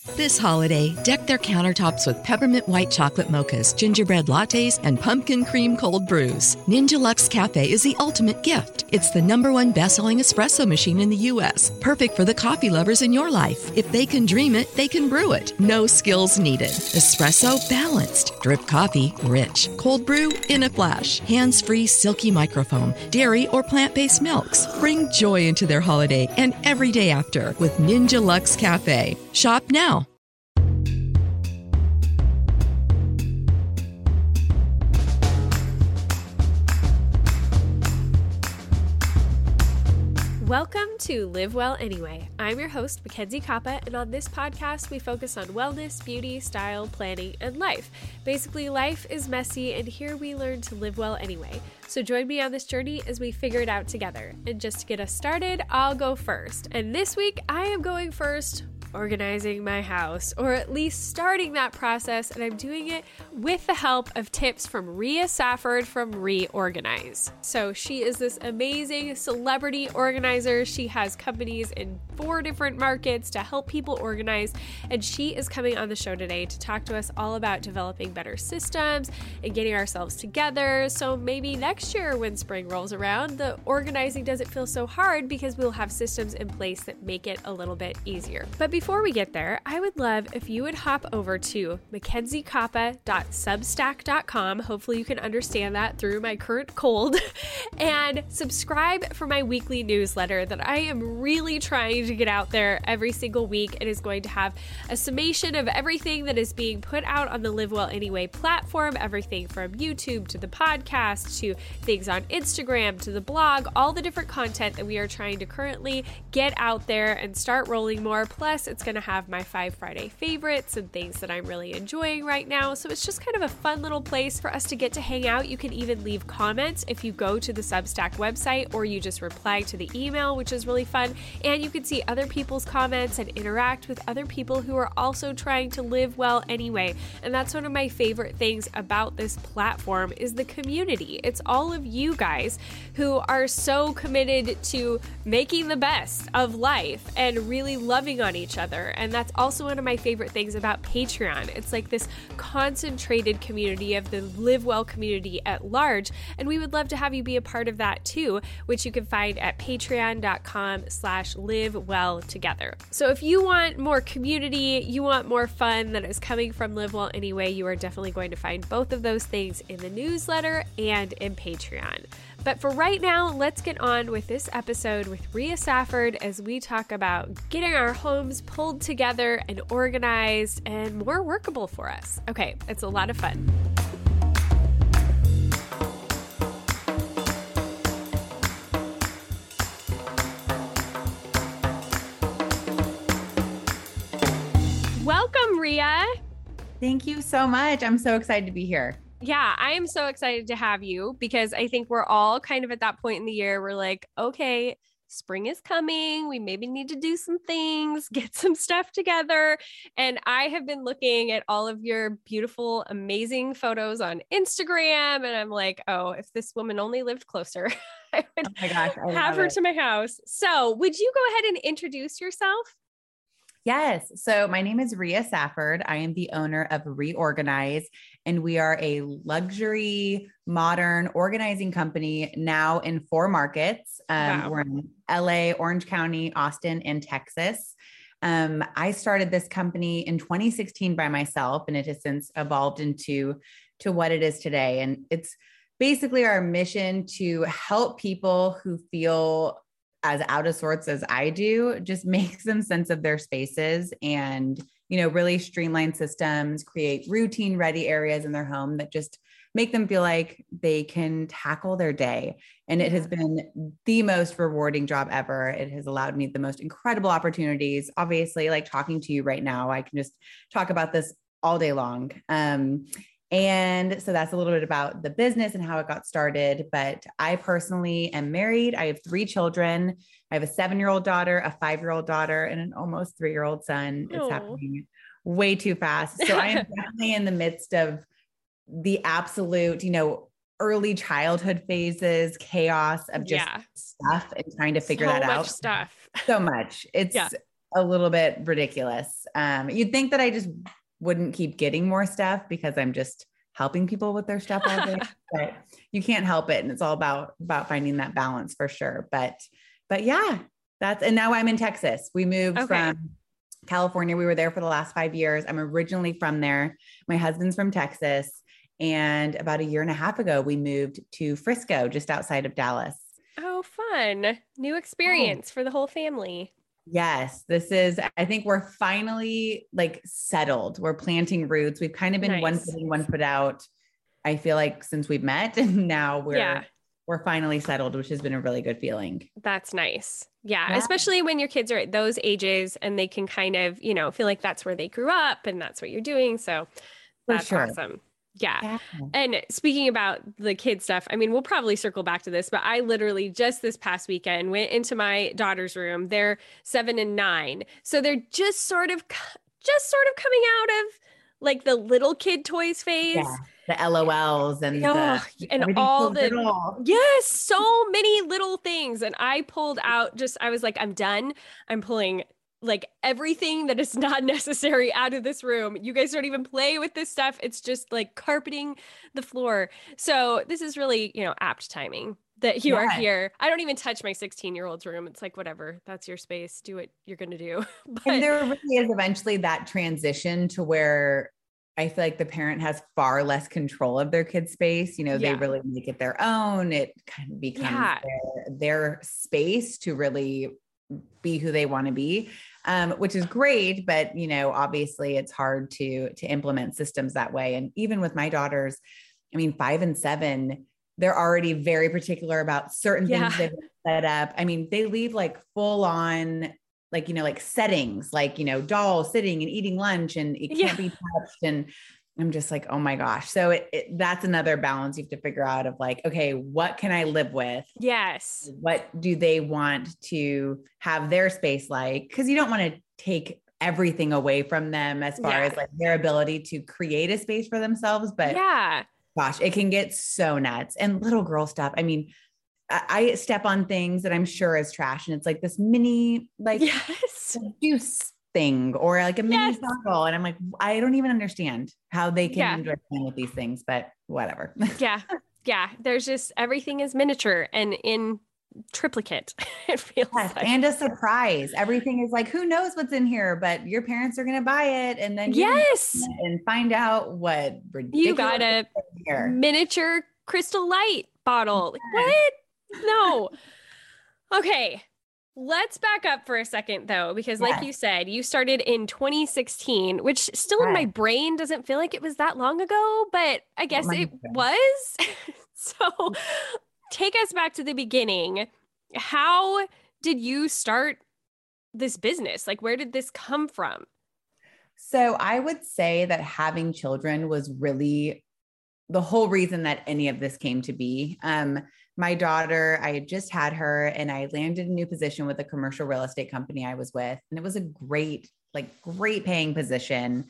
This holiday, deck their countertops with peppermint white chocolate mochas, gingerbread lattes, and pumpkin cream cold brews. Ninja Luxe Cafe is the ultimate gift. It's the #1 best-selling espresso machine in the U.S., perfect for the coffee lovers in your life. If they can dream it, they can brew it. No skills needed. Espresso balanced. Drip coffee rich. Cold brew in a flash. Hands-free silky microfoam. Dairy or plant-based milks. Bring joy into their holiday and every day after with Ninja Luxe Cafe. Shop now. Welcome to Live Well Anyway. I'm your host, Mackenzie Kappa, and on this podcast, we focus on wellness, beauty, style, planning, and life. Basically, life is messy, and here we learn to live well anyway. So join me on this journey as we figure it out together. And just to get us started, I'll go first. And this week, I am going first organizing my house, or at least starting that process, and I'm doing it with the help of tips from Rhea Safford from Reorganize. So she is this amazing celebrity organizer. She has companies in 4 different markets to help people organize, and she is coming on the show today to talk to us all about developing better systems and getting ourselves together, so maybe next year when spring rolls around, the organizing doesn't feel so hard because we'll have systems in place that make it a little bit easier. But before we get there, I would love if you would hop over to mackenziekappa.substack.com. Hopefully you can understand that through my current cold, and subscribe for my weekly newsletter that I am really trying to get out there every single week. It is going to have a summation of everything that is being put out on the Live Well Anyway platform, everything from YouTube to the podcast to things on Instagram to the blog, all the different content that we are trying to currently get out there and start rolling more. Plus, it's going to have my 5 Friday favorites and things that I'm really enjoying right now. So it's just kind of a fun little place for us to get to hang out. You can even leave comments if you go to the Substack website, or you just reply to the email, which is really fun. And you can see other people's comments and interact with other people who are also trying to live well anyway. And that's one of my favorite things about this platform is the community. It's all of you guys who are so committed to making the best of life and really loving on each other. And that's also one of my favorite things about Patreon. It's like this concentrated community of the Live Well community at large. And we would love to have you be a part of that too, which you can find at patreon.com/livewelltogether. So if you want more community, you want more fun that is coming from Live Well Anyway, you are definitely going to find both of those things in the newsletter and in Patreon. But for right now, let's get on with this episode with Rhea Safford as we talk about getting our homes pulled together and organized and more workable for us. Okay, it's a lot of fun. Welcome, Rhea. Thank you so much. I'm so excited to be here. Yeah, I am so excited to have you because I think we're all kind of at that point in the year. We're like, okay, spring is coming. We maybe need to do some things, get some stuff together. And I have been looking at all of your beautiful, amazing photos on Instagram. And I'm like, oh, if this woman only lived closer, I would have her to my house. So would you go ahead and introduce yourself? Yes. So my name is Rhea Safford. I am the owner of Reorganize, and we are a luxury, modern organizing company now in 4 markets. Wow. We're in LA, Orange County, Austin, and Texas. I started this company in 2016 by myself, and it has since evolved into what it is today. And it's basically our mission to help people who feel as out of sorts as I do, just make some sense of their spaces and, really streamline systems, create routine ready areas in their home that just make them feel like they can tackle their day. And it has been the most rewarding job ever. It has allowed me the most incredible opportunities. Obviously, like talking to you right now, I can just talk about this all day long. And so that's a little bit about the business and how it got started. But I personally am married. I have 3 children. I have a 7-year-old daughter, a 5-year-old daughter, and an almost 3-year-old son. It's happening way too fast. So I am definitely in the midst of the absolute, early childhood phases, chaos of just stuff and trying to figure that out. Stuff. So much. It's a little bit ridiculous. You'd think that I just wouldn't keep getting more stuff because I'm just helping people with their stuff all day, but you can't help it. And it's all about finding that balance for sure. But yeah, and now I'm in Texas. We moved from California. We were there for the last 5 years. I'm originally from there. My husband's from Texas. And about a year and a half ago, we moved to Frisco, just outside of Dallas. Oh, fun. New experience for the whole family. Yes, I think we're finally like settled. We're planting roots. We've kind of been one foot in, one foot out, I feel like, since we've met, and now we're finally settled, which has been a really good feeling. That's nice. Yeah. Especially when your kids are at those ages and they can kind of, feel like that's where they grew up and that's what you're doing. So that's awesome. Yeah. And speaking about the kid stuff, I mean, we'll probably circle back to this, but I literally just this past weekend went into my daughter's room. They're 7 and 9. So they're just sort of coming out of like the little kid toys phase. Yeah. The LOLs and all yes, so many little things. And I pulled out I was like, I'm done. I'm pulling like everything that is not necessary out of this room. You guys don't even play with this stuff. It's just like carpeting the floor. So this is really, apt timing that you are here. I don't even touch my 16-year-old's room. It's like, whatever, that's your space. Do what you're going to do. And there really is eventually that transition to where I feel like the parent has far less control of their kid's space. They really make it their own. It kind of becomes their space to really be who they want to be, which is great. But, obviously it's hard to implement systems that way. And even with my daughters, 5 and 7, they're already very particular about certain things they've set up. They leave like full on, like settings, like, dolls sitting and eating lunch and it can't be touched. And I'm just like, oh my gosh. So that's another balance you have to figure out of like, okay, what can I live with? Yes. What do they want to have their space like? Cause you don't want to take everything away from them as far as like their ability to create a space for themselves. But gosh, it can get so nuts. And little girl stuff. I step on things that I'm sure is trash. And it's like this mini, like juice thing or like a mini bottle. And I'm like, I don't even understand how they can enjoy playing with these things, but whatever. Yeah. There's just, everything is miniature and in triplicate. It feels like. And a surprise. Everything is like, who knows what's in here, but your parents are going to buy it. And then and find out what ridiculous you got a miniature Crystal Light bottle. Like, what? No. Okay. Let's back up for a second though, because like you said, you started in 2016, which still in my brain doesn't feel like it was that long ago, but I guess it was. So take us back to the beginning. How did you start this business? Like, where did this come from? So I would say that having children was really the whole reason that any of this came to be. My daughter, I had just had her and I landed a new position with a commercial real estate company I was with. And it was a great paying position.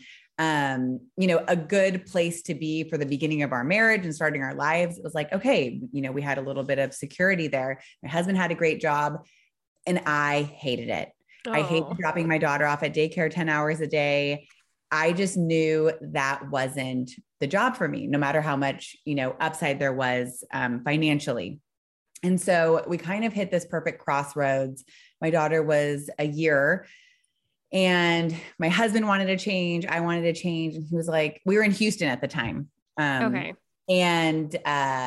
A good place to be for the beginning of our marriage and starting our lives. It was like, okay, we had a little bit of security there. My husband had a great job and I hated it. I hated dropping my daughter off at daycare 10 hours a day. I just knew that wasn't the job for me, no matter how much, upside there was financially. And so we kind of hit this perfect crossroads. My daughter was a year and my husband wanted to change. I wanted to change. And he was like, we were in Houston at the time. And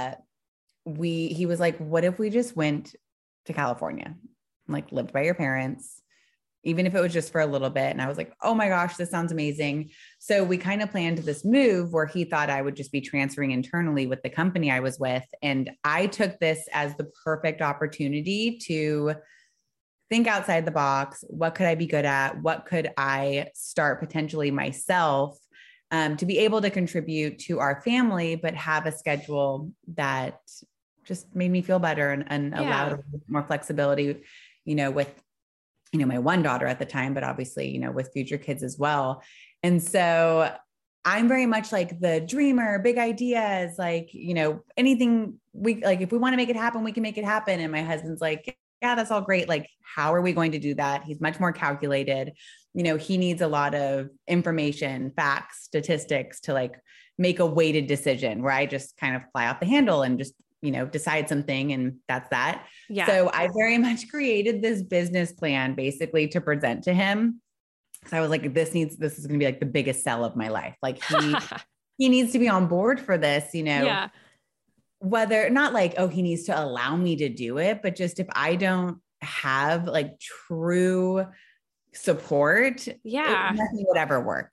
he was like, what if we just went to California, like lived by your parents, even if it was just for a little bit. And I was like, oh my gosh, this sounds amazing. So we kind of planned this move where he thought I would just be transferring internally with the company I was with. And I took this as the perfect opportunity to think outside the box. What could I be good at? What could I start potentially myself to be able to contribute to our family, but have a schedule that just made me feel better and allowed more flexibility, with my one daughter at the time, but obviously, with future kids as well. And so I'm very much like the dreamer, big ideas, like, anything if we want to make it happen, we can make it happen. And my husband's like, yeah, that's all great. Like, how are we going to do that? He's much more calculated. He needs a lot of information, facts, statistics to like make a weighted decision, where I just kind of fly off the handle and just, decide something, and that's that. Yeah. So I very much created this business plan basically to present to him. So I was like, this is going to be like the biggest sell of my life. Like he needs to be on board for this, Yeah. whether not like, oh, he needs to allow me to do it, but just if I don't have like true support, nothing would ever work.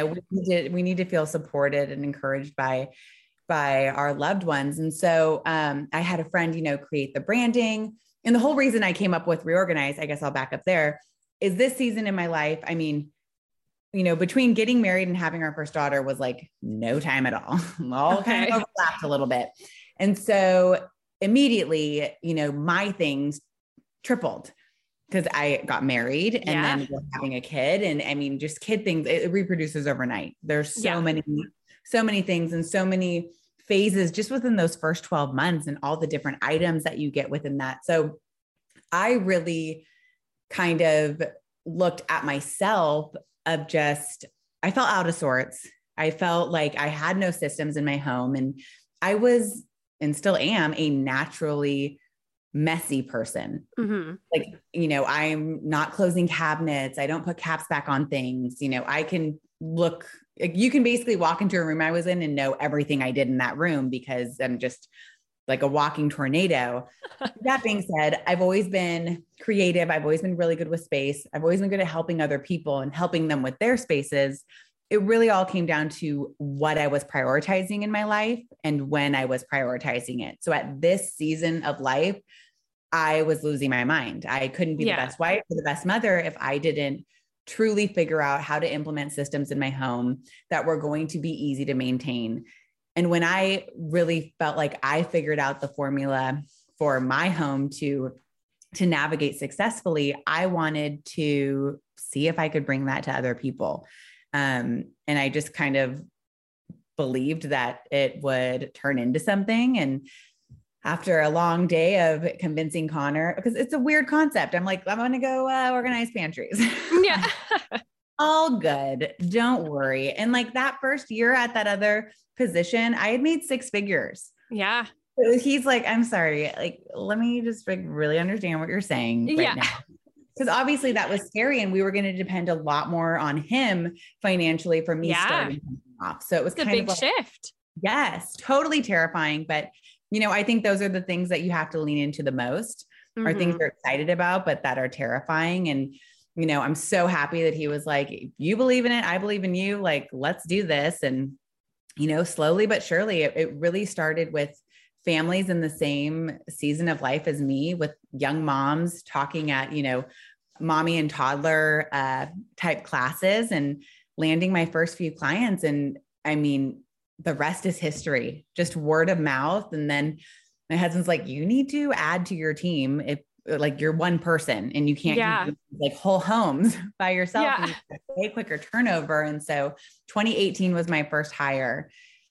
We need to feel supported and encouraged by our loved ones. And so I had a friend, create the branding. And the whole reason I came up with Reorganize, I guess I'll back up there, is this season in my life. I mean, between getting married and having our first daughter was like no time at all. All kind of overlapped a little bit. And so immediately, my things tripled because I got married and then we're having a kid. And I mean, just kid things, it reproduces overnight. There's so many things and so many phases just within those first 12 months and all the different items that you get within that. So I really kind of looked at myself of just, I felt out of sorts. I felt like I had no systems in my home, and I was, and still am, a naturally messy person. Mm-hmm. Like, I'm not closing cabinets. I don't put caps back on things. I can look, you can basically walk into a room I was in and know everything I did in that room because I'm just like a walking tornado. That being said, I've always been creative. I've always been really good with space. I've always been good at helping other people and helping them with their spaces. It really all came down to what I was prioritizing in my life and when I was prioritizing it. So at this season of life, I was losing my mind. I couldn't be the best wife or the best mother if I didn't truly figure out how to implement systems in my home that were going to be easy to maintain. And when I really felt like I figured out the formula for my home to navigate successfully, I wanted to see if I could bring that to other people. And I just kind of believed that it would turn into something. And after a long day of convincing Connor, because it's a weird concept, I'm like, I'm going to go organize pantries. Yeah. All good. Don't worry. And like that first year at that other position, I had made 6 figures. Yeah. So he's like, I'm sorry. Like, let me just like really understand what you're saying right now. Because obviously that was scary, and we were going to depend a lot more on him financially for me starting off. So it was kind of a big shift. Yes, totally terrifying. But, I think those are the things that you have to lean into the most, are things you're excited about, but that are terrifying. And, I'm so happy that he was like, you believe in it, I believe in you. Like, let's do this. And, slowly but surely, it really started with families in the same season of life as me, with young moms talking at, mommy and toddler type classes, and landing my first few clients. And I mean, the rest is history, just word of mouth. And then my husband's like, you need to add to your team. If like you're one person and you can't do like whole homes by yourself, and you have way quicker turnover. And so 2018 was my first hire.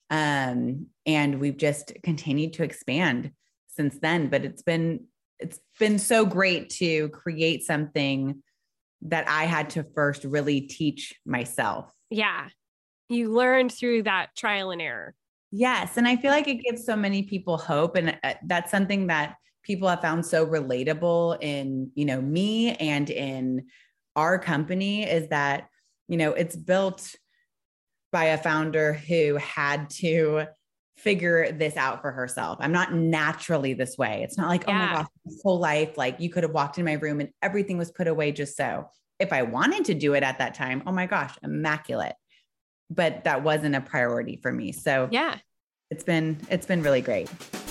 And we've just continued to expand since then, but it's been so great to create something that I had to first really teach myself. Yeah. You learned through that trial and error. Yes. And I feel like it gives so many people hope. And that's something that people have found so relatable in, me and in our company, is that, it's built by a founder who had to figure this out for herself. I'm not naturally this way. It's not like, oh my gosh, this whole life, like you could have walked in my room and everything was put away just so. If I wanted to do it at that time, oh my gosh, immaculate. But that wasn't a priority for me. So it's been really great.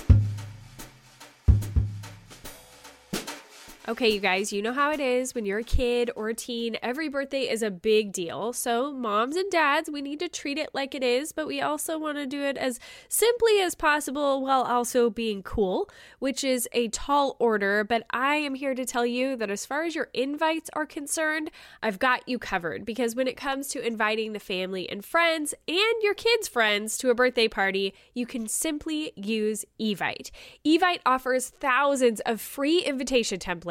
Okay, you guys, you know how it is when you're a kid or a teen. Every birthday is a big deal. So moms and dads, we need to treat it like it is, but we also want to do it as simply as possible while also being cool, which is a tall order. But I am here to tell you that as far as your invites are concerned, I've got you covered, because when it comes to inviting the family and friends and your kids' friends to a birthday party, you can simply use Evite. Evite offers thousands of free invitation templates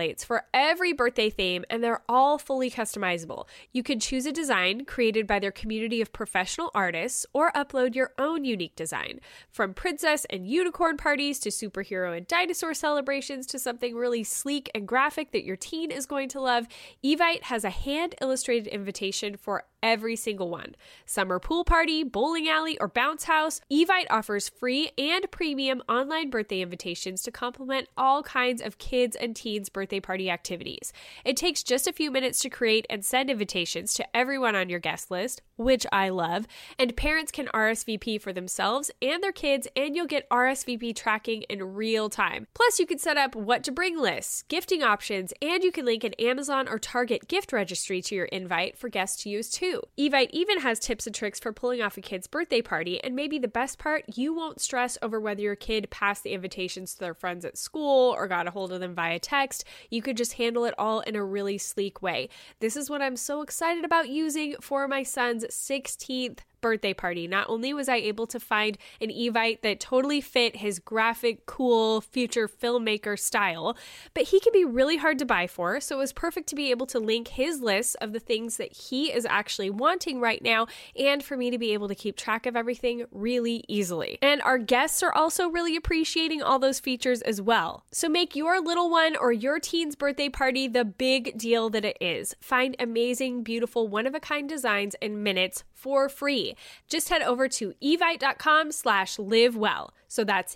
templates for every birthday theme, and they're all fully customizable. You can choose a design created by their community of professional artists or upload your own unique design. From princess and unicorn parties to superhero and dinosaur celebrations to something really sleek and graphic that your teen is going to love, Evite has a hand-illustrated invitation for every single one. Summer pool party, bowling alley, or bounce house, Evite offers free and premium online birthday invitations to complement all kinds of kids and teens' birthday party activities. It takes just a few minutes to create and send invitations to everyone on your guest list, which I love, and parents can RSVP for themselves and their kids, and you'll get RSVP tracking in real time. Plus, you can set up what to bring lists, gifting options, and you can link an Amazon or Target gift registry to your invite for guests to use too. Evite even has tips and tricks for pulling off a kid's birthday party, and maybe the best part, you won't stress over whether your kid passed the invitations to their friends at school or got a hold of them via text. You could just handle it all in a really sleek way. This is what I'm so excited about using for my son's 16th birthday party. Not only was I able to find an Evite that totally fit his graphic, cool, future filmmaker style, but he can be really hard to buy for, so it was perfect to be able to link his list of the things that he is actually wanting right now, and for me to be able to keep track of everything really easily. And our guests are also really appreciating all those features as well. So make your little one or your teen's birthday party the big deal that it is. Find amazing, beautiful, one-of-a-kind designs in minutes for free. Just head over to evite.com/livewell. So that's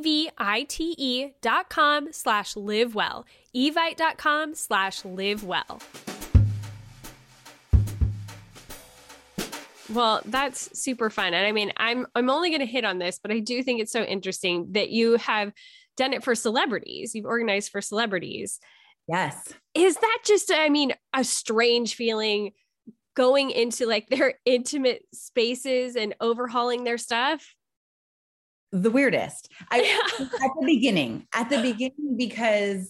evite.com/livewell. evite.com/livewell. Well, that's super fun. And I mean, I'm only going to hit on this, but I do think it's so interesting that you have done it for celebrities. You've organized for celebrities. Yes. Is that just, I mean, a strange feeling going into like their intimate spaces and overhauling their stuff? The weirdest. At the beginning, because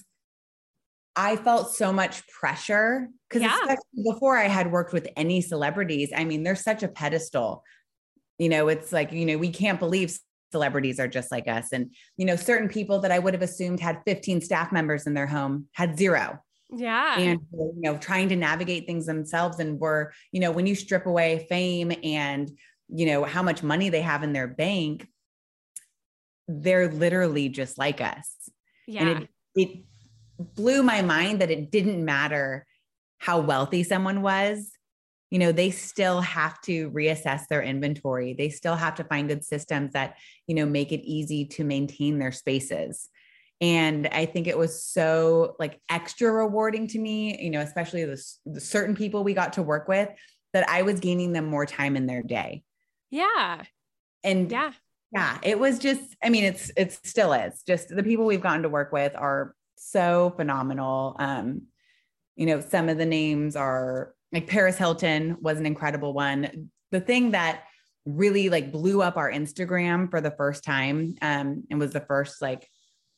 I felt so much pressure, because especially before I had worked with any celebrities, I mean, there's such a pedestal, it's like, we can't believe celebrities are just like us. And, certain people that I would have assumed had 15 staff members in their home had 0. Yeah. And, trying to navigate things themselves. And when you strip away fame and, how much money they have in their bank, they're literally just like us. Yeah. And it blew my mind that it didn't matter how wealthy someone was. They still have to reassess their inventory. They still have to find good systems that, make it easy to maintain their spaces. And I think it was so like extra rewarding to me, especially the certain people we got to work with, that I was gaining them more time in their day. Yeah. And yeah, it was just, I mean, it still is just the people we've gotten to work with are so phenomenal. Some of the names are like Paris Hilton was an incredible one. The thing that really like blew up our Instagram for the first time, and was the first like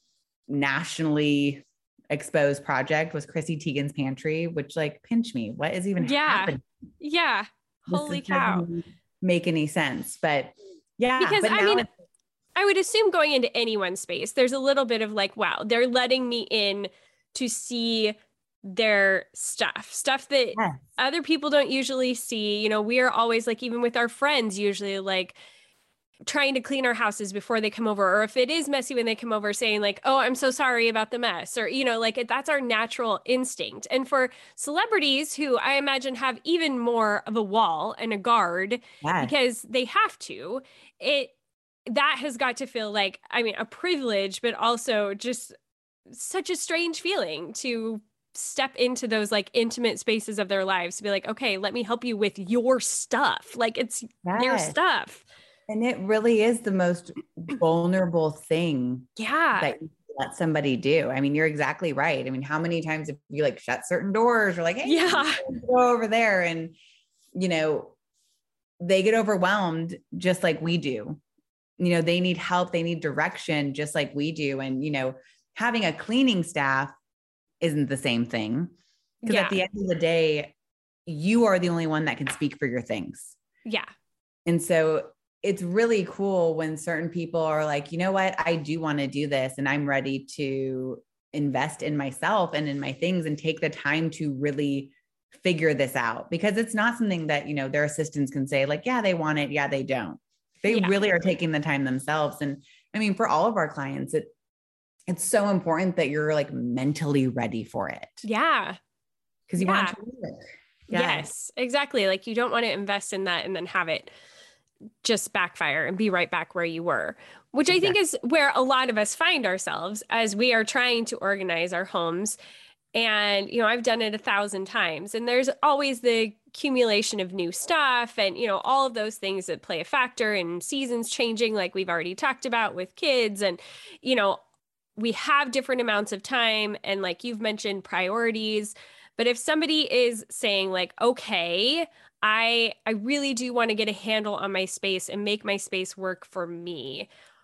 nationally exposed project, was Chrissy Teigen's Pantry, which like pinch me. What is even happening? Yeah. Holy cow. Doesn't make any sense. But yeah. Because but I mean, I would assume going into anyone's space, there's a little bit of like, wow, they're letting me in to see their stuff that other people don't usually see. We are always like, even with our friends, usually like trying to clean our houses before they come over, or if it is messy when they come over, saying like, oh, I'm so sorry about the mess, or like that's our natural instinct. And for celebrities who I imagine have even more of a wall and a guard because they have to, that has got to feel like, I mean, a privilege, but also just such a strange feeling to step into those like intimate spaces of their lives, to be like, okay, let me help you with your stuff. Like it's their stuff. And it really is the most vulnerable thing that you let somebody do. I mean, you're exactly right. I mean, how many times have you like shut certain doors or like, hey, go over there, and, they get overwhelmed just like we do. They need help. They need direction just like we do. And, having a cleaning staff isn't the same thing, because at the end of the day, you are the only one that can speak for your things. Yeah. And so it's really cool when certain people are like, you know what, I do want to do this and I'm ready to invest in myself and in my things and take the time to really figure this out, because it's not something that, you know, their assistants can say like, yeah, they want it. Yeah, they don't. They really are taking the time themselves. And I mean, for all of our clients, it's so important that you're like mentally ready for it. Yeah. Because you want it to work. Yes, exactly. Like you don't want to invest in that and then have it just backfire and be right back where you were, which I think is where a lot of us find ourselves as we are trying to organize our homes. And, you know, I've done it 1,000 times, and there's always the accumulation of new stuff and, you know, all of those things that play a factor in seasons changing, like we've already talked about with kids. And, you know, we have different amounts of time and, like you've mentioned, priorities. But if somebody is saying like, okay, I really do want to get a handle on my space and make my space work for me,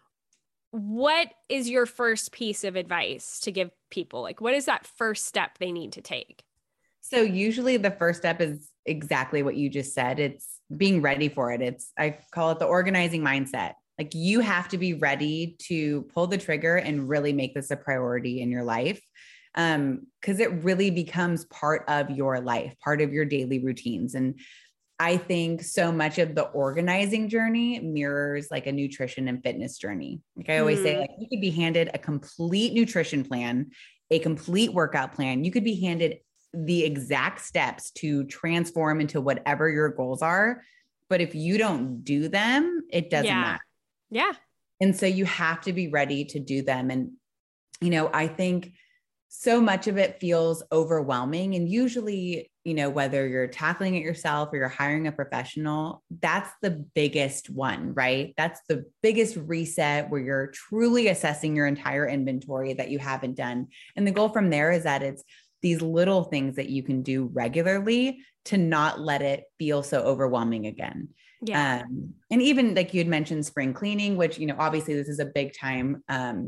what is your first piece of advice to give people? Like, what is that first step they need to take? So usually the first step is exactly what you just said. It's being ready for it. I call it the organizing mindset. Like you have to be ready to pull the trigger and really make this a priority in your life. Because it really becomes part of your life, part of your daily routines. And I think so much of the organizing journey mirrors like a nutrition and fitness journey. Like I always say, like you could be handed a complete nutrition plan, a complete workout plan. You could be handed the exact steps to transform into whatever your goals are. But if you don't do them, it doesn't matter. Yeah. And so you have to be ready to do them. And, you know, I think so much of it feels overwhelming. And usually, you know, whether you're tackling it yourself or you're hiring a professional, that's the biggest one, right? That's the biggest reset where you're truly assessing your entire inventory that you haven't done. And the goal from there is that it's these little things that you can do regularly to not let it feel so overwhelming again. Yeah. And even like you had mentioned spring cleaning, which, you know, obviously this is a big time,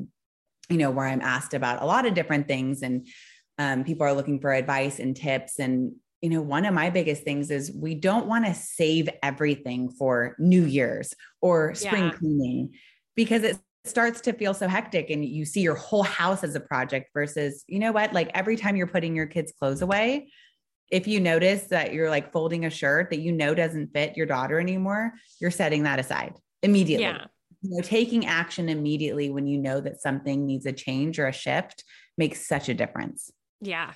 you know, where I'm asked about a lot of different things, and people are looking for advice and tips. And, you know, one of my biggest things is we don't want to save everything for New Year's or spring cleaning, because it starts to feel so hectic and you see your whole house as a project versus, you know what, like every time you're putting your kids' clothes away, if you notice that you're like folding a shirt that you know doesn't fit your daughter anymore, you're setting that aside immediately. Yeah. You know, taking action immediately when you know that something needs a change or a shift makes such a difference. Yeah.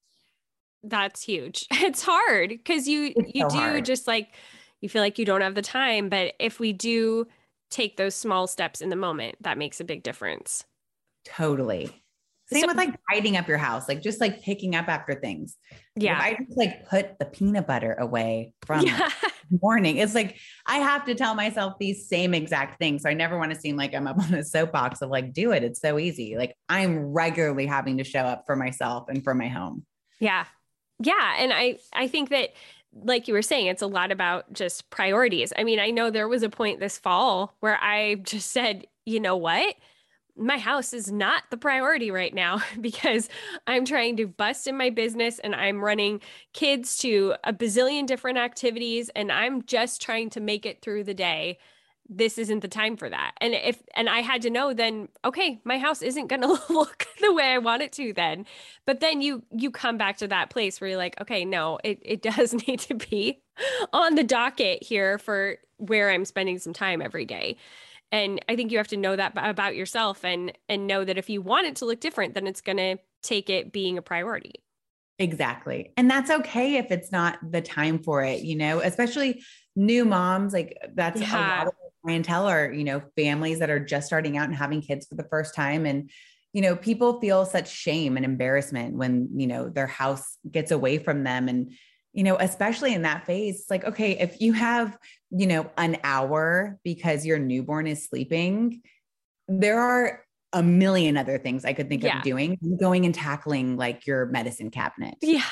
That's huge. It's hard because you do hard. Just like, you feel like you don't have the time, but if we do take those small steps in the moment, that makes a big difference. Totally. Same with like tidying up your house, like just like picking up after things. Yeah. If I just like put the peanut butter away from morning, it's like, I have to tell myself these same exact things. So I never want to seem like I'm up on a soapbox of like, do it. It's so easy. Like I'm regularly having to show up for myself and for my home. Yeah. Yeah. And I think that, like you were saying, it's a lot about just priorities. I mean, I know there was a point this fall where I just said, you know what? My house is not the priority right now because I'm trying to bust in my business and I'm running kids to a bazillion different activities and I'm just trying to make it through the day. This isn't the time for that. And I had to know then, okay, my house isn't going to look the way I want it to then. But then you come back to that place where you're like, okay, no, it does need to be on the docket here for where I'm spending some time every day. And I think you have to know that about yourself and know that if you want it to look different, then it's going to take it being a priority. Exactly. And that's okay if it's not the time for it, you know, especially new moms, like that's a lot of clientele are, you know, families that are just starting out and having kids for the first time. And, you know, people feel such shame and embarrassment when, you know, their house gets away from them. And, you know, especially in that phase, like, okay, if you have, you know, an hour because your newborn is sleeping, there are a million other things I could think of doing, going and tackling like your medicine cabinet. Yeah.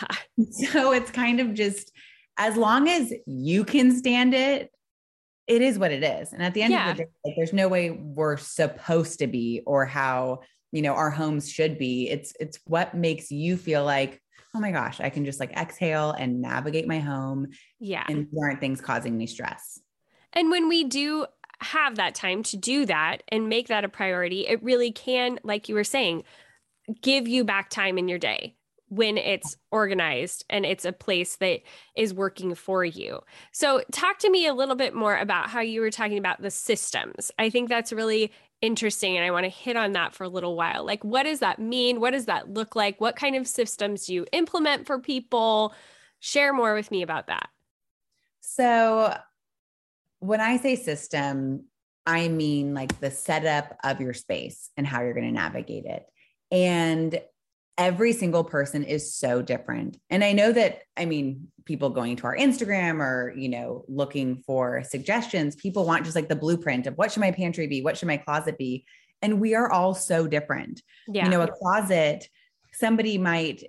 So it's kind of just, as long as you can stand it, it is what it is. And at the end of the day, like, there's no way we're supposed to be or how, you know, our homes should be. It's what makes you feel like, oh my gosh, I can just like exhale and navigate my home. Yeah. And there aren't things causing me stress. And when we do have that time to do that and make that a priority, it really can, like you were saying, give you back time in your day when it's organized and it's a place that is working for you. So talk to me a little bit more about how you were talking about the systems. I think that's really interesting. And I want to hit on that for a little while. Like, what does that mean? What does that look like? What kind of systems do you implement for people? Share more with me about that. So when I say system, I mean like the setup of your space and how you're going to navigate it. And every single person is so different. And I know that, I mean, people going to our Instagram or, looking for suggestions, people want just like the blueprint of what should my pantry be? What should my closet be? And we are all so different. Yeah. A closet, somebody might,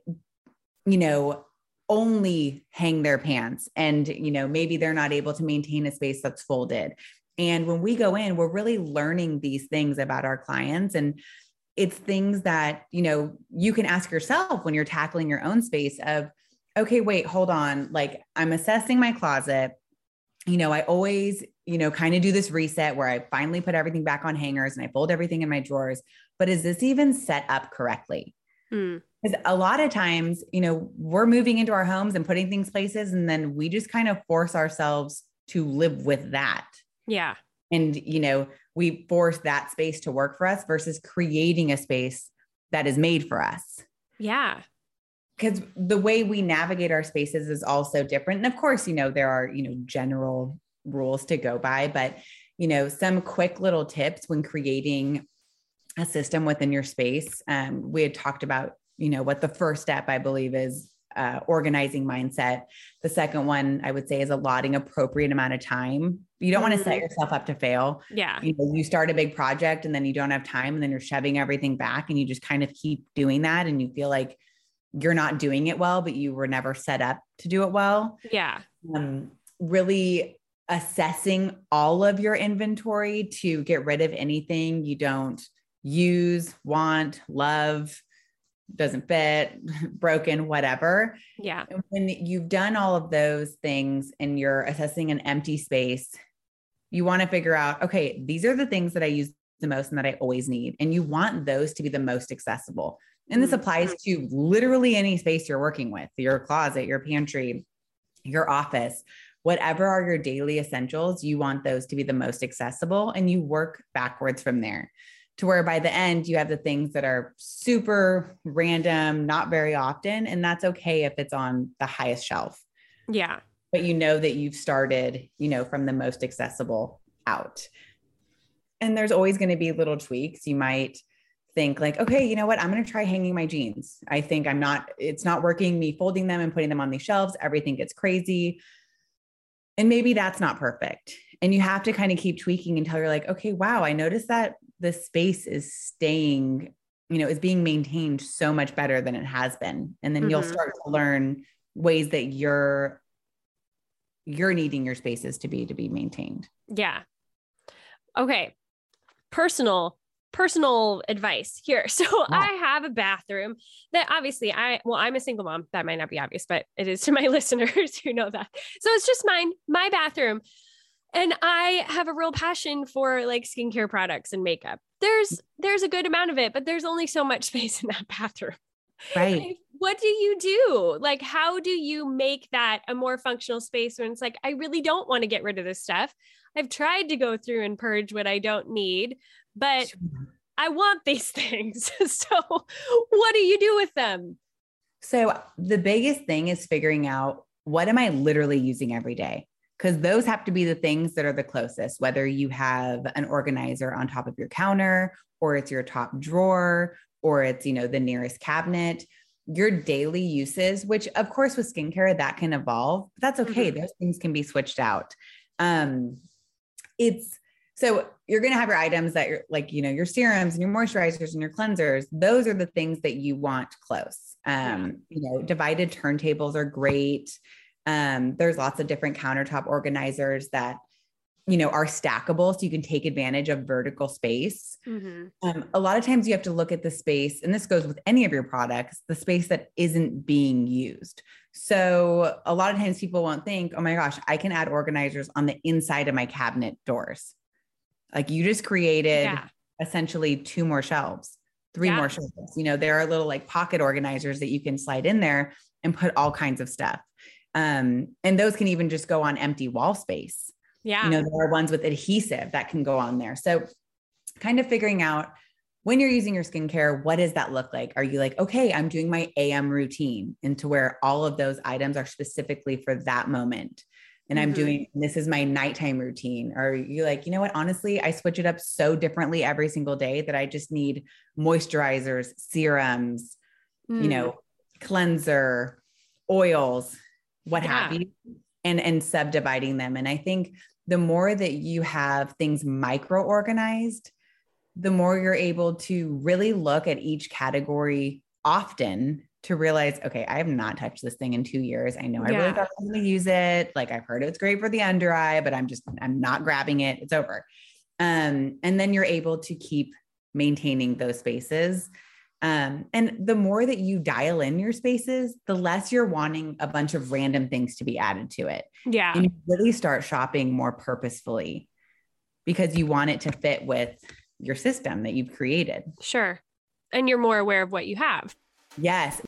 only hang their pants and, maybe they're not able to maintain a space that's folded. And when we go in, we're really learning these things about our clients. And it's things that, you can ask yourself when you're tackling your own space of, okay, wait, hold on. Like I'm assessing my closet. I always, kind of do this reset where I finally put everything back on hangers and I fold everything in my drawers, but is this even set up correctly? Because a lot of times, we're moving into our homes and putting things places, and then we just kind of force ourselves to live with that. Yeah. And, we force that space to work for us versus creating a space that is made for us. Yeah. Because the way we navigate our spaces is also different. And of course, there are, general rules to go by, but, some quick little tips when creating a system within your space. We had talked about, what the first step I believe is organizing mindset. The second one I would say is allotting appropriate amount of time. You don't want to set yourself up to fail. Yeah. You start a big project and then you don't have time and then you're shoving everything back and you just kind of keep doing that. And you feel like you're not doing it well, but you were never set up to do it well. Yeah. Really assessing all of your inventory to get rid of anything you don't use, want, love, doesn't fit, broken, whatever. Yeah. When you've done all of those things and you're assessing an empty space, you want to figure out, okay, these are the things that I use the most and that I always need. And you want those to be the most accessible. And this applies to literally any space you're working with, your closet, your pantry, your office, whatever are your daily essentials, you want those to be the most accessible, and you work backwards from there to where by the end you have the things that are super random, not very often. And that's okay if it's on the highest shelf. Yeah. But that you've started, from the most accessible out. And there's always going to be little tweaks. You might think like, okay, you know what? I'm going to try hanging my jeans. I think it's not working, me folding them and putting them on these shelves. Everything gets crazy. And maybe that's not perfect. And you have to kind of keep tweaking until you're like, okay, wow, I noticed that the space is staying, is being maintained so much better than it has been. And then you'll start to learn ways that you're needing your spaces to be maintained. Yeah. Okay. Personal advice here. So I have a bathroom that obviously I'm a single mom. That might not be obvious, but it is to my listeners who know that. So it's just my bathroom. And I have a real passion for like skincare products and makeup. There's a good amount of it, but there's only so much space in that bathroom. Right. What do you do? Like, how do you make that a more functional space when it's like, I really don't want to get rid of this stuff. I've tried to go through and purge what I don't need, but I want these things. So what do you do with them? So the biggest thing is figuring out, what am I literally using every day? Because those have to be the things that are the closest, whether you have an organizer on top of your counter, or it's your top drawer, or it's, the nearest cabinet, your daily uses, which of course with skincare that can evolve, but that's okay. Those things can be switched out. So you're going to have your items that you're like, your serums and your moisturizers and your cleansers. Those are the things that you want close. Divided turntables are great. There's lots of different countertop organizers that, are stackable. So you can take advantage of vertical space. A lot of times you have to look at the space, and this goes with any of your products, the space that isn't being used. So a lot of times people won't think, oh my gosh, I can add organizers on the inside of my cabinet doors. Like you just created essentially 2 more shelves. three more shoulders. There are little like pocket organizers that you can slide in there and put all kinds of stuff. And those can even just go on empty wall space. Yeah. There are ones with adhesive that can go on there. So kind of figuring out when you're using your skincare, what does that look like? Are you like, okay, I'm doing my AM routine, into where all of those items are specifically for that moment. And I'm doing, this is my nighttime routine. Or you like, you know what, honestly, I switch it up so differently every single day that I just need moisturizers, serums, cleanser, oils, what have you, and subdividing them. And I think the more that you have things micro-organized, the more you're able to really look at each category often to realize, okay, I have not touched this thing in 2 years. I know I really thought I was going to use it. Like, I've heard it's great for the under eye, but I'm not grabbing it. It's over. And then you're able to keep maintaining those spaces. And the more that you dial in your spaces, the less you're wanting a bunch of random things to be added to it. Yeah. And you really start shopping more purposefully because you want it to fit with your system that you've created. Sure. And you're more aware of what you have. Yes.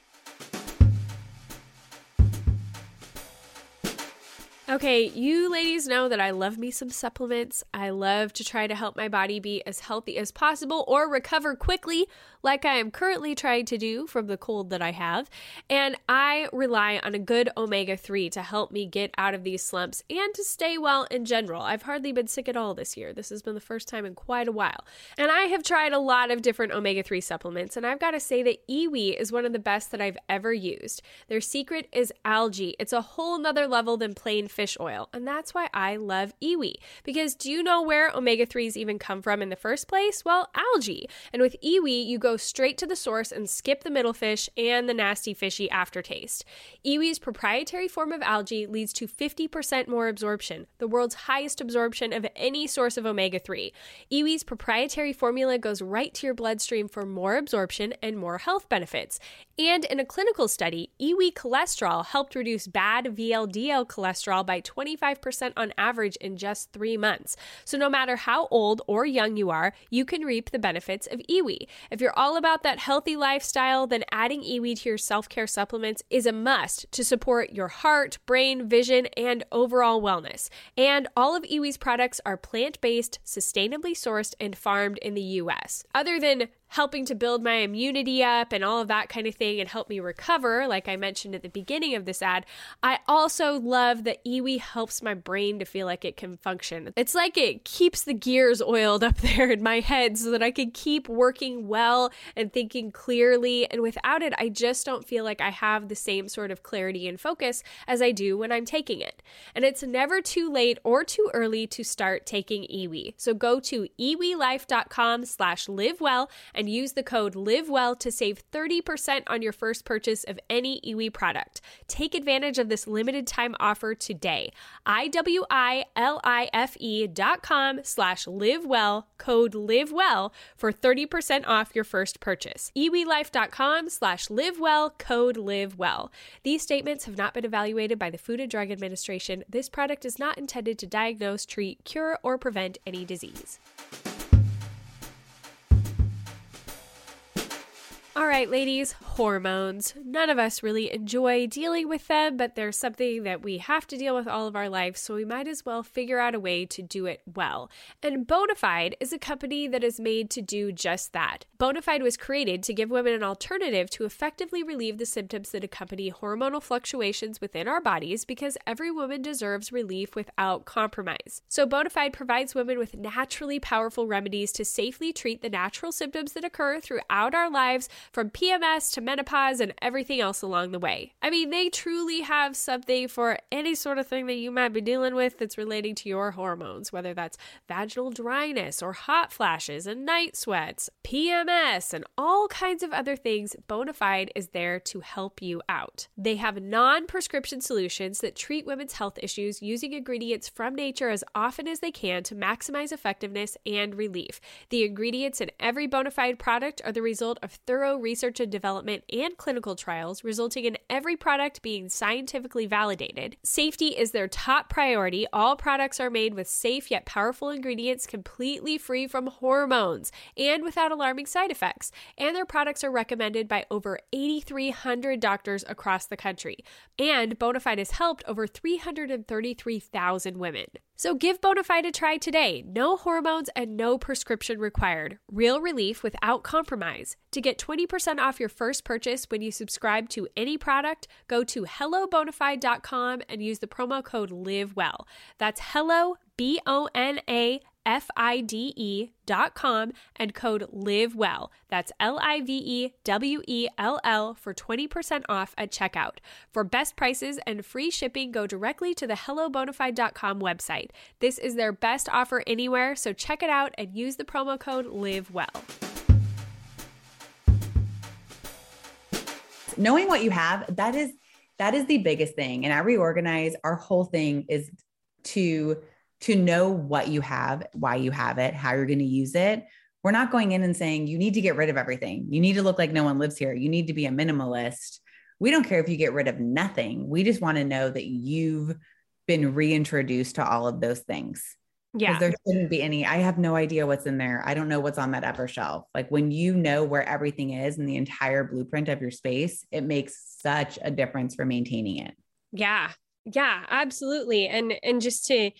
Okay, you ladies know that I love me some supplements. I love to try to help my body be as healthy as possible or recover quickly, like I am currently trying to do from the cold that I have. And I rely on a good omega-3 to help me get out of these slumps and to stay well in general. I've hardly been sick at all this year. This has been the first time in quite a while. And I have tried a lot of different omega-3 supplements, and I've got to say that Iwi is one of the best that I've ever used. Their secret is algae. It's a whole nother level than plain fish oil, and that's why I love Iwi. Because do you know where omega-3s even come from in the first place? Well, algae. And with Iwi, you go straight to the source and skip the middle fish and the nasty fishy aftertaste. Iwi's proprietary form of algae leads to 50% more absorption, the world's highest absorption of any source of omega-3. Iwi's proprietary formula goes right to your bloodstream for more absorption and more health benefits. And in a clinical study, Iwi cholesterol helped reduce bad VLDL cholesterol by 25% on average in just 3 months. So no matter how old or young you are, you can reap the benefits of Iwi. If you're all about that healthy lifestyle, then adding Iwi to your self-care supplements is a must to support your heart, brain, vision, and overall wellness. And all of Iwi's products are plant-based, sustainably sourced, and farmed in the U.S. Other than helping to build my immunity up and all of that kind of thing and help me recover, like I mentioned at the beginning of this ad, I also love that Iwi helps my brain to feel like it can function. It's like it keeps the gears oiled up there in my head so that I can keep working well and thinking clearly. And without it, I just don't feel like I have the same sort of clarity and focus as I do when I'm taking it. And it's never too late or too early to start taking Iwi. So go to iwilife.com/livewell and use the code LIVEWELL to save 30% on your first purchase of any Iwi product. Take advantage of this limited time offer today. iwilife.com/livewell, code LIVEWELL for 30% off your first purchase. iwilife.com/livewell, code LIVEWELL. These statements have not been evaluated by the Food and Drug Administration. This product is not intended to diagnose, treat, cure, or prevent any disease. All right, ladies, hormones. None of us really enjoy dealing with them, but they're something that we have to deal with all of our lives, so we might as well figure out a way to do it well. And Bonafide is a company that is made to do just that. Bonafide was created to give women an alternative to effectively relieve the symptoms that accompany hormonal fluctuations within our bodies, because every woman deserves relief without compromise. So Bonafide provides women with naturally powerful remedies to safely treat the natural symptoms that occur throughout our lives, from PMS to menopause and everything else along the way. I mean, they truly have something for any sort of thing that you might be dealing with that's relating to your hormones, whether that's vaginal dryness or hot flashes and night sweats, PMS, and all kinds of other things. Bonafide is there to help you out. They have non-prescription solutions that treat women's health issues using ingredients from nature as often as they can to maximize effectiveness and relief. The ingredients in every Bonafide product are the result of thorough thorough research and development and clinical trials, resulting in every product being scientifically validated. Safety is their top priority. All products are made with safe yet powerful ingredients, completely free from hormones and without alarming side effects. And their products are recommended by over 8,300 doctors across the country. And Bonafide has helped over 333,000 women. So give Bonafide a try today. No hormones and no prescription required. Real relief without compromise. To get 20% off your first purchase when you subscribe to any product, go to hellobonafide.com and use the promo code LIVEWELL. That's hello, BONAFIDE.com and code LIVEWELL. That's LIVEWELL for 20% off at checkout. For best prices and free shipping, go directly to the hellobonafide.com website. This is their best offer anywhere, so check it out and use the promo code LIVEWELL. Knowing what you have, that is the biggest thing. And at Reorganize, our whole thing is to know what you have, why you have it, how you're going to use it. We're not going in and saying, you need to get rid of everything. You need to look like no one lives here. You need to be a minimalist. We don't care if you get rid of nothing. We just want to know that you've been reintroduced to all of those things. Yeah. There shouldn't be any, I have no idea what's in there. I don't know what's on that upper shelf. Like when you know where everything is and the entire blueprint of your space, it makes such a difference for maintaining it. Yeah. Yeah, absolutely. And just to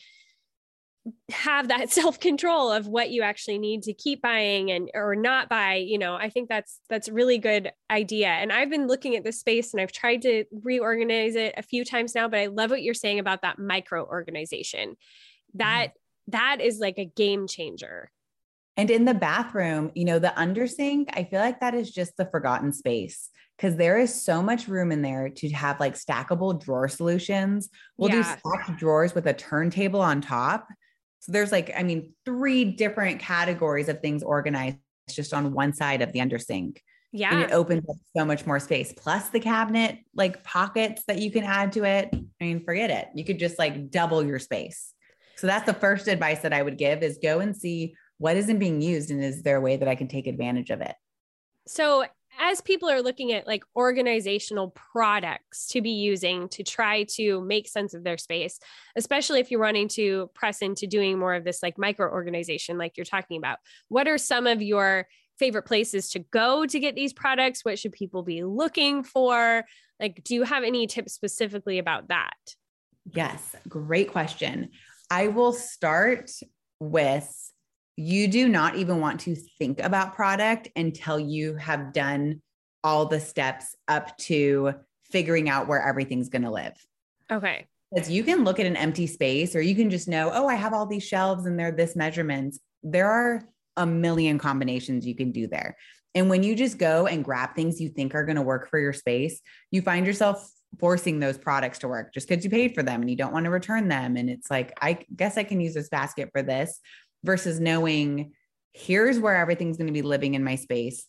have that self-control of what you actually need to keep buying and or not buy, I think that's a really good idea. And I've been looking at this space and I've tried to reorganize it a few times now, but I love what you're saying about that micro organization. That is like a game changer. And in the bathroom, the undersink, I feel like that is just the forgotten space because there is so much room in there to have like stackable drawer solutions. We'll do stacked drawers with a turntable on top. So there's 3 different categories of things organized just on one side of the undersink. Yeah. And it opens up so much more space. Plus the cabinet, pockets that you can add to it. Forget it. You could just double your space. So that's the first advice that I would give is go and see what isn't being used and is there a way that I can take advantage of it? So as people are looking at organizational products to be using to try to make sense of their space, especially if you're wanting to press into doing more of this micro organization, like you're talking about, what are some of your favorite places to go to get these products? What should people be looking for? Do you have any tips specifically about that? Yes. Great question. I will start with you do not even want to think about product until you have done all the steps up to figuring out where everything's going to live. Okay. Because you can look at an empty space or you can just know, oh, I have all these shelves and they're this measurements. There are a million combinations you can do there. And when you just go and grab things you think are going to work for your space, you find yourself forcing those products to work just because you paid for them and you don't want to return them. And it's I guess I can use this basket for this versus knowing here's where everything's going to be living in my space.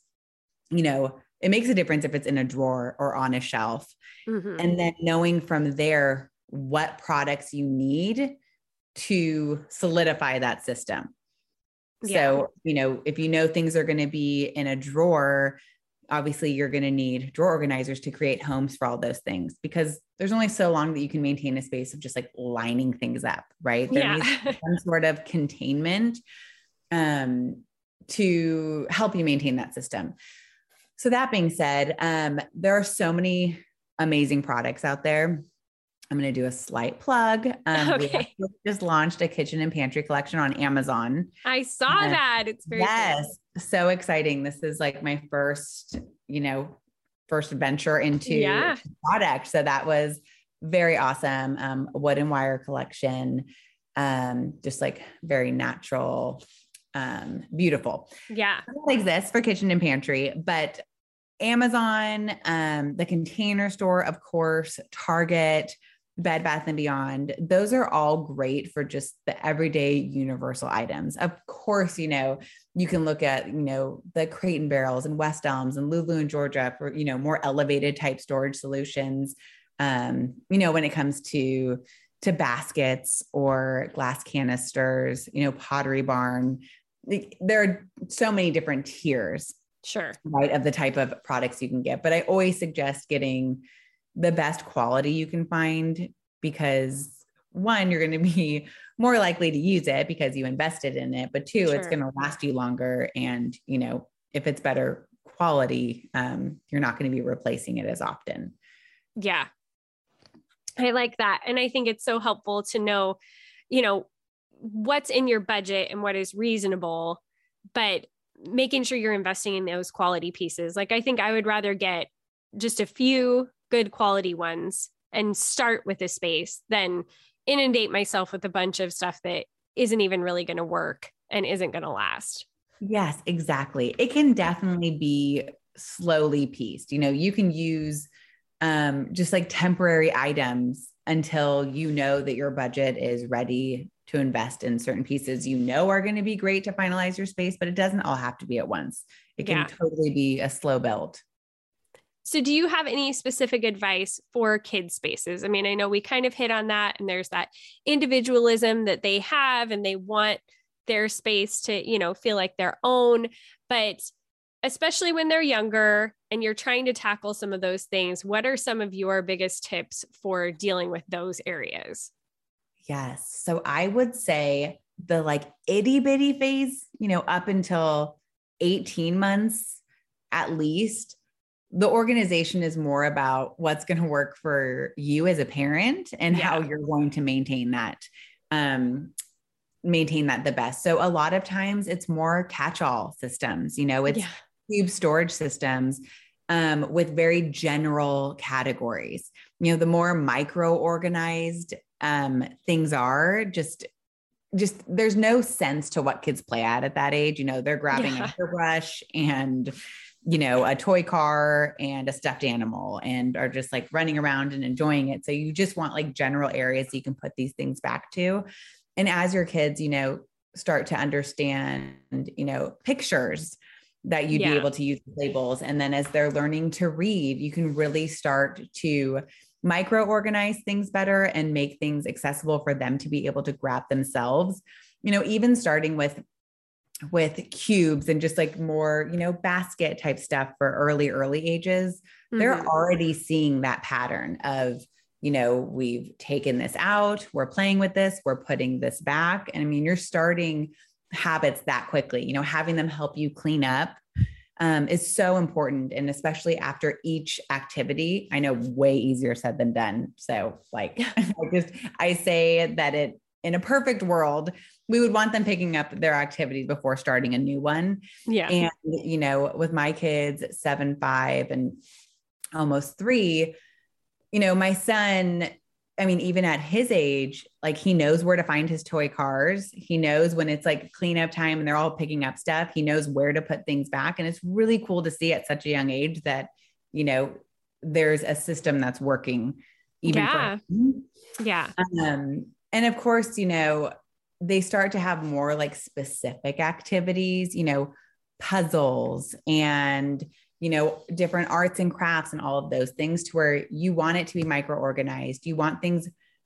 It makes a difference if it's in a drawer or on a shelf. Mm-hmm. And then knowing from there what products you need to solidify that system. Yeah. So, if things are going to be in a drawer, obviously you're going to need drawer organizers to create homes for all those things because there's only so long that you can maintain a space of just lining things up, right? There needs to be some sort of containment to help you maintain that system. So that being said, there are so many amazing products out there. I'm going to do a slight plug. Okay. We just launched a kitchen and pantry collection on Amazon. I saw that. It's very cool. So exciting. This is my first venture into product. So that was very awesome. Wood and wire collection. Just very natural, beautiful. Yeah. It exists for kitchen and pantry, but Amazon, the Container Store, of course, Target, Bed Bath & Beyond, those are all great for just the everyday universal items. Of course, you can look at, the Crate and Barrels and West Elms and Lulu and Georgia for, more elevated type storage solutions. When it comes to baskets or glass canisters, Pottery Barn, there are so many different tiers. Sure. right, of the type of products you can get. But I always suggest getting the best quality you can find, because one, you're going to be more likely to use it because you invested in it, but two, it's Sure. going to last you longer. And, if it's better quality, you're not going to be replacing it as often. Yeah. I like that. And I think it's so helpful to know, what's in your budget and what is reasonable, but making sure you're investing in those quality pieces. Like, I think I would rather get just a few good quality ones and start with a space than inundate myself with a bunch of stuff that isn't even really going to work and isn't going to last. Yes, exactly. It can definitely be slowly pieced. You can use just like temporary items until you know that your budget is ready to invest in certain pieces are going to be great to finalize your space, but it doesn't all have to be at once. It can totally be a slow build. So do you have any specific advice for kids spaces? I mean, I know we kind of hit on that, and there's that individualism that they have and they want their space to, feel like their own, but especially when they're younger and you're trying to tackle some of those things, what are some of your biggest tips for dealing with those areas? Yes. So I would say the like itty bitty phase, up until 18 months at least, the organization is more about what's going to work for you as a parent and how you're going to maintain that the best. So a lot of times it's more catch-all systems, it's cube storage systems with very general categories. The more micro organized things are, just there's no sense to what kids play at that age. They're grabbing a hairbrush and a toy car and a stuffed animal and are just like running around and enjoying it. So you just want like general areas you can put these things back to. And as your kids, start to understand, pictures, that you'd be able to use labels. And then as they're learning to read, you can really start to micro organize things better and make things accessible for them to be able to grab themselves, even starting with cubes and just like more, basket type stuff for early ages. Mm-hmm. They're already seeing that pattern of, we've taken this out, we're playing with this, we're putting this back. And I mean, you're starting habits that quickly, having them help you clean up is so important. And especially after each activity, I know way easier said than done. So like, I say that in a perfect world, we would want them picking up their activities before starting a new one. Yeah. And, with my kids 7, 5, and almost 3, my son, I mean, even at his age, like he knows where to find his toy cars. He knows when it's like cleanup time and they're all picking up stuff. He knows where to put things back. And it's really cool to see at such a young age that, there's a system that's working even for him. Yeah. And of course, they start to have more like specific activities, puzzles and, different arts and crafts and all of those things, to where you want it to be micro-organized. You want things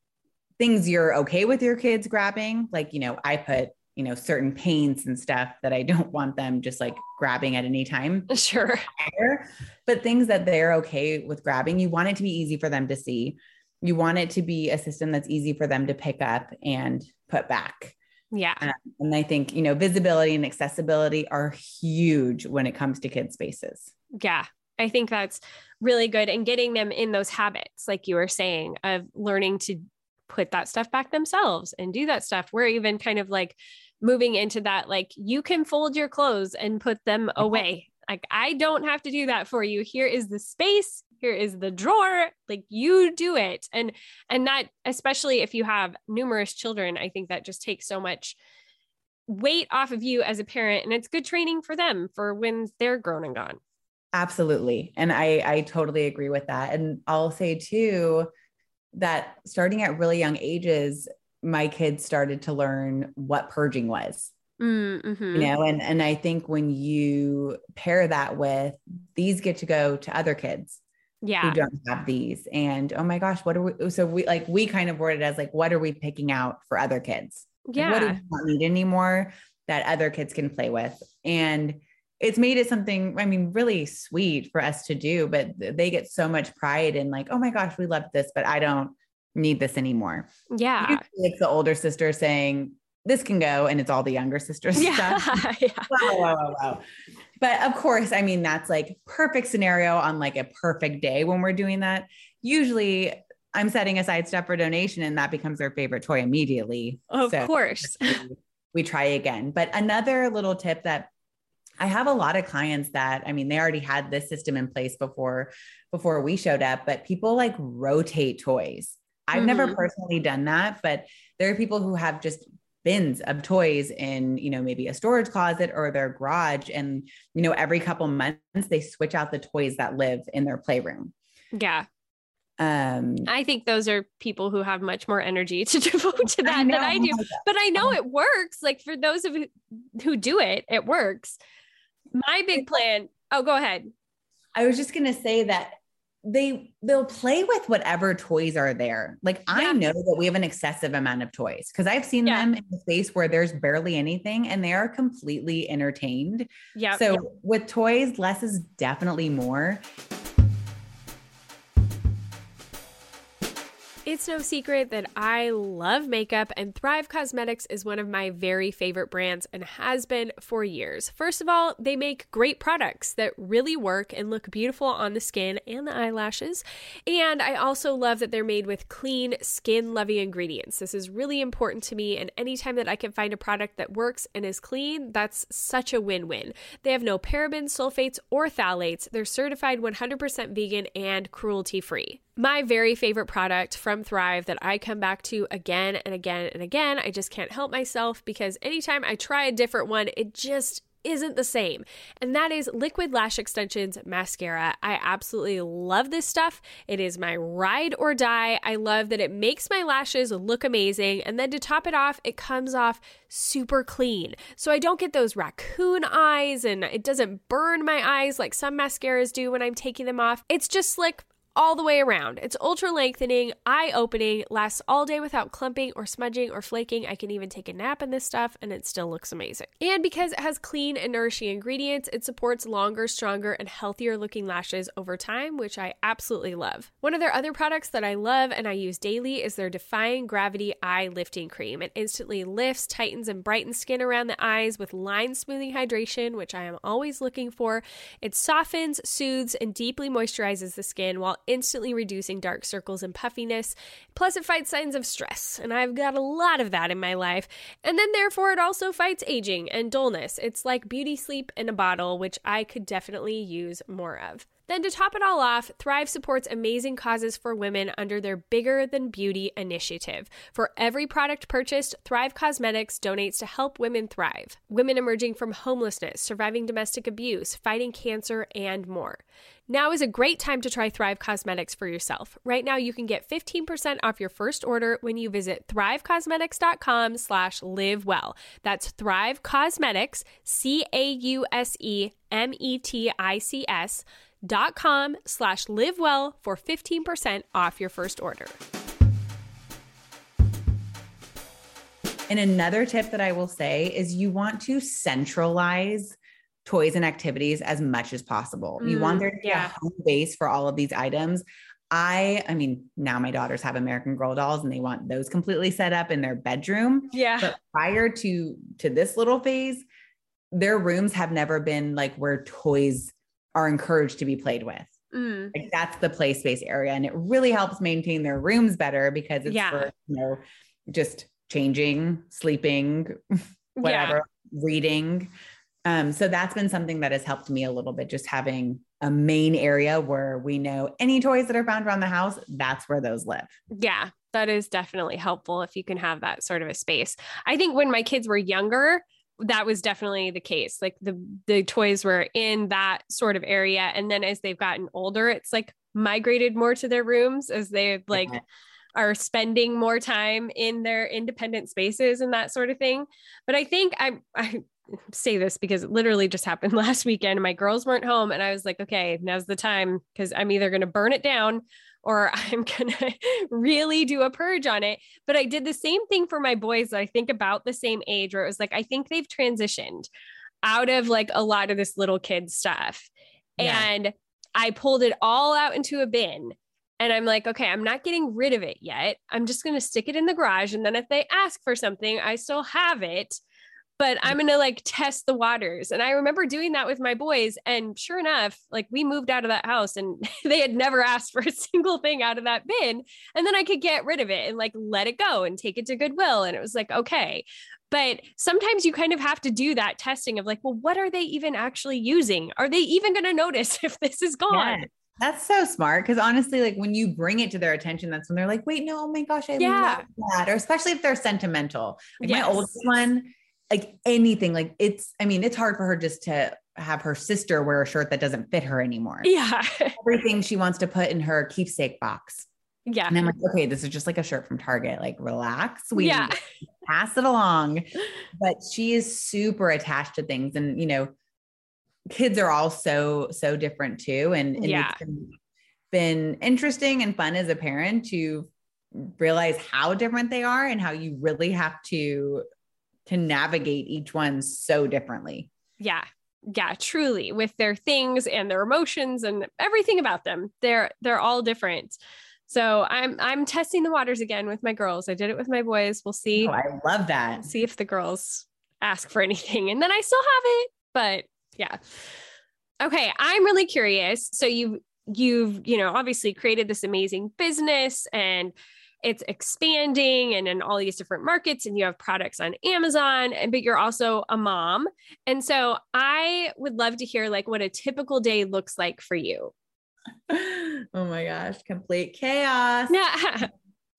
you're okay with your kids grabbing. Like, I put, certain paints and stuff that I don't want them just like grabbing at any time. Sure. But things that they're okay with grabbing, you want it to be easy for them to see. You want it to be a system that's easy for them to pick up and put back. Yeah. And I think, visibility and accessibility are huge when it comes to kids' spaces. Yeah. I think that's really good. And getting them in those habits, like you were saying, of learning to put that stuff back themselves and do that stuff. We're even kind of like moving into that, like you can fold your clothes and put them away. Like, I don't have to do that for you. Here is the space. Here is the drawer. Like, you do it. And that, especially if you have numerous children, I think that just takes so much weight off of you as a parent, and it's good training for them for when they're grown and gone. Absolutely. And I totally agree with that. And I'll say too, that starting at really young ages, my kids started to learn what purging was. Mm-hmm. And I think when you pair that with, these get to go to other kids who don't have these, and oh my gosh, what are we? So we kind of word it as like, what are we picking out for other kids? Yeah. Like, what do we not need anymore that other kids can play with? And it's made it something, I mean, really sweet for us to do, but they get so much pride in like, oh my gosh, we loved this, but I don't need this anymore. Yeah. Usually it's the older sister saying, this can go. And it's all the younger sisters stuff. Yeah. Wow. But of course, I mean, that's like perfect scenario on like a perfect day when we're doing that. Usually I'm setting aside stuff for donation and that becomes their favorite toy immediately. Of course. We try again. But another little tip that I have a lot of clients that, I mean, they already had this system in place before we showed up, but people like rotate toys. I've never personally done that, but there are people who have just bins of toys in, you know, maybe a storage closet or their garage. And, you know, every couple months they switch out the toys that live in their playroom. Yeah. I think those are people who have much more energy to devote to that than I do, but I know it works. Like for those of you who do it, it works. My big plan. Oh, go ahead. I was just going to say that they'll play with whatever toys are there. Like I know that we have an excessive amount of toys because I've seen them in a space where there's barely anything and they are completely entertained. Yeah. So with toys, less is definitely more. It's no secret that I love makeup, and Thrive Causemetics is one of my very favorite brands and has been for years. First of all, they make great products that really work and look beautiful on the skin and the eyelashes. And I also love that they're made with clean, skin-loving ingredients. This is really important to me, and anytime that I can find a product that works and is clean, that's such a win-win. They have no parabens, sulfates, or phthalates. They're certified 100% vegan and cruelty-free. My very favorite product from Thrive that I come back to again and again and again, I just can't help myself because anytime I try a different one, it just isn't the same. And that is Liquid Lash Extensions Mascara. I absolutely love this stuff. It is my ride or die. I love that it makes my lashes look amazing. And then to top it off, it comes off super clean. So I don't get those raccoon eyes and it doesn't burn my eyes like some mascaras do when I'm taking them off. It's just slick all the way around. It's ultra lengthening, eye-opening, lasts all day without clumping or smudging or flaking. I can even take a nap in this stuff and it still looks amazing. And because it has clean and nourishing ingredients, it supports longer, stronger, and healthier looking lashes over time, which I absolutely love. One of their other products that I love and I use daily is their Defying Gravity Eye Lifting Cream. It instantly lifts, tightens, and brightens skin around the eyes with line smoothing hydration, which I am always looking for. It softens, soothes, and deeply moisturizes the skin while instantly reducing dark circles and puffiness. Plus, it fights signs of stress, and I've got a lot of that in my life. And then, therefore, it also fights aging and dullness. It's like beauty sleep in a bottle, which I could definitely use more of. Then to top it all off, Thrive supports amazing causes for women under their Bigger Than Beauty initiative. For every product purchased, Thrive Causemetics donates to help women thrive. Women emerging from homelessness, surviving domestic abuse, fighting cancer, and more. Now is a great time to try Thrive Causemetics for yourself. Right now, you can get 15% off your first order when you visit thrivecausemetics.com/livewell. That's Thrive Causemetics, CAUSEMETICS.com/livewell for 15% off your first order. And another tip that I will say is you want to centralize toys and activities as much as possible. You want there to be a home base for all of these items. I mean, now my daughters have American Girl dolls and they want those completely set up in their bedroom. Yeah. But prior to this little phase, their rooms have never been like where toys are encouraged to be played with. Like that's the play space area. And it really helps maintain their rooms better because it's for, you know, just changing, sleeping, whatever, reading. So that's been something that has helped me a little bit, just having a main area where we know any toys that are found around the house, that's where those live. Yeah, that is definitely helpful if you can have that sort of a space. I think when my kids were younger, that was definitely the case. Like the toys were in that sort of area. And then as they've gotten older, it's like migrated more to their rooms as they like are spending more time in their independent spaces and that sort of thing. But I think I say this because it literally just happened last weekend. My girls weren't home and I was like, okay, now's the time because I'm either going to burn it down or I'm going to really do a purge on it. But I did the same thing for my boys that I think about the same age where it was like, I think they've transitioned. out of like a lot of this little kid stuff. Yeah. And I pulled it all out into a bin. And I'm like, okay, I'm not getting rid of it yet. I'm just going to stick it in the garage. And then if they ask for something, I still have it, but I'm going to like test the waters. And I remember doing that with my boys. And sure enough, like we moved out of that house and they had never asked for a single thing out of that bin. And then I could get rid of it and like let it go and take it to Goodwill. And it was like, okay. But sometimes you kind of have to do that testing of like, well, what are they even actually using? Are they even going to notice if this is gone? Yeah. That's so smart. Cause honestly, like when you bring it to their attention, that's when they're like, wait, no, oh my gosh, I love that. Or especially if they're sentimental. Like my oldest one, like anything, like it's hard for her just to have her sister wear a shirt that doesn't fit her anymore. Yeah. Everything she wants to put in her keepsake box. Yeah. And I'm like, okay, this is just like a shirt from Target. Like relax. We pass it along. But she is super attached to things. And, kids are all so different too. And it's been interesting and fun as a parent to realize how different they are and how you really have to navigate each one so differently. Yeah. Yeah, truly, with their things and their emotions and everything about them. They're all different. So I'm testing the waters again with my girls. I did it with my boys. We'll see. Oh, I love that. See if the girls ask for anything and then I still have it, but yeah. Okay. I'm really curious. So you've, obviously created this amazing business and it's expanding and in all these different markets and you have products on Amazon, but you're also a mom. And so I would love to hear like what a typical day looks like for you. Oh my gosh. Complete chaos. Yeah.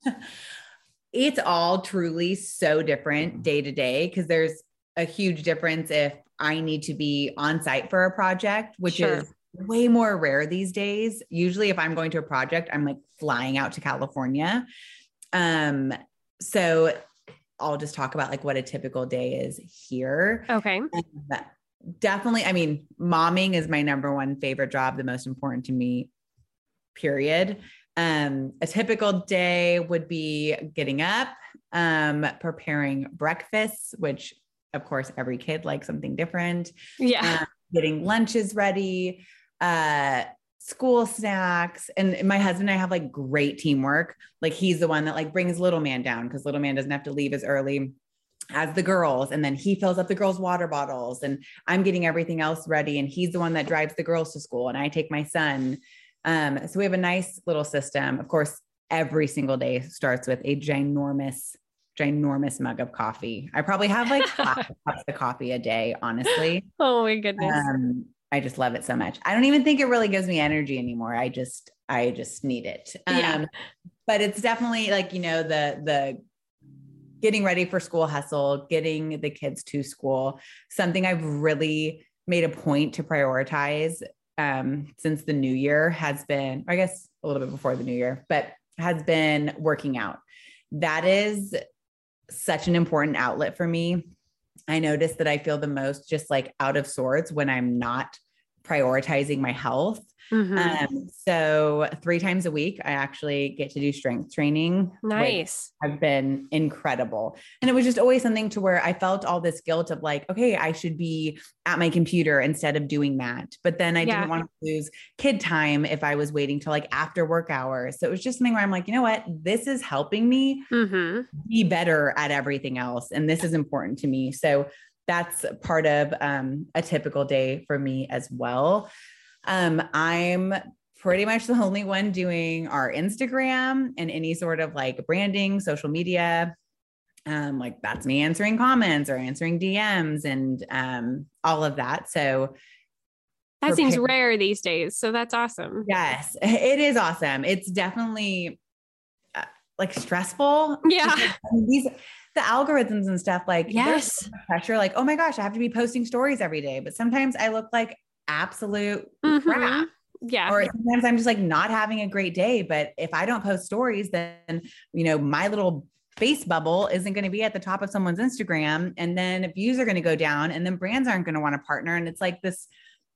It's all truly so different day to day because there's a huge difference if I need to be on site for a project, which is way more rare these days. Usually if I'm going to a project, I'm like flying out to California. So I'll just talk about like what a typical day is here. Okay. Definitely. I mean, momming is my number one favorite job, the most important to me, period. A typical day would be getting up, preparing breakfast, which of course, every kid likes something different. Yeah. Getting lunches ready, school snacks. And my husband and I have like great teamwork. Like he's the one that like brings little man down because little man doesn't have to leave as early as the girls. And then he fills up the girls' water bottles and I'm getting everything else ready. And he's the one that drives the girls to school and I take my son. So we have a nice little system. Of course, every single day starts with a ginormous mug of coffee. I probably have like 5 cups of coffee a day, honestly. Oh my goodness. I just love it so much. I don't even think it really gives me energy anymore. I just need it. But it's definitely like, the getting ready for school hustle, getting the kids to school, something I've really made a point to prioritize since the new year has been, I guess a little bit before the new year, but has been working out. That is such an important outlet for me. I notice that I feel the most just like out of sorts when I'm not prioritizing my health. Mm-hmm. So 3 times a week, I actually get to do strength training. Nice. Have been incredible. And it was just always something to where I felt all this guilt of like, okay, I should be at my computer instead of doing that. But then I didn't want to lose kid time if I was waiting till like after work hours. So it was just something where I'm like, you know what, this is helping me be better at everything else. And this is important to me. So that's part of a typical day for me as well. I'm pretty much the only one doing our Instagram and any sort of like branding, social media. Like that's me answering comments or answering DMs and all of that. So that seems rare these days. So that's awesome. Yes, it is awesome. It's definitely like stressful. Yeah. The algorithms and stuff, like yes, so much pressure, like, oh my gosh, I have to be posting stories every day. But sometimes I look like absolute crap. Yeah. Or sometimes I'm just like not having a great day. But if I don't post stories, then, my little face bubble isn't going to be at the top of someone's Instagram. And then views are going to go down and then brands aren't going to want to partner. And it's like this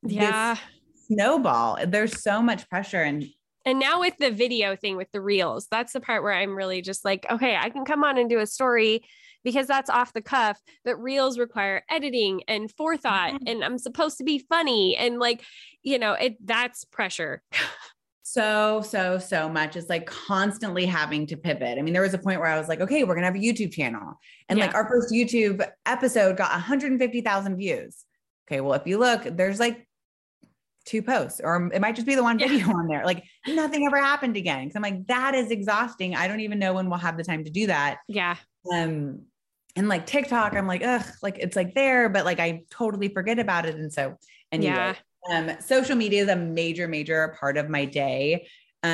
snowball. There's so much pressure. And now with the video thing, with the reels, that's the part where I'm really just like, okay, I can come on and do a story because that's off the cuff, but reels require editing and forethought and I'm supposed to be funny. And like, that's pressure. So much. It's like constantly having to pivot. I mean, there was a point where I was like, okay, we're going to have a YouTube channel. And like our first YouTube episode got 150,000 views. Okay. Well, if you look, there's like 2 posts, or it might just be the one video on there. Like nothing ever happened again. Cause I'm like, that is exhausting. I don't even know when we'll have the time to do that. Yeah. And like TikTok, I'm like, ugh, like it's like there, but like, I totally forget about it. And so anyway, social media is a major part of my day.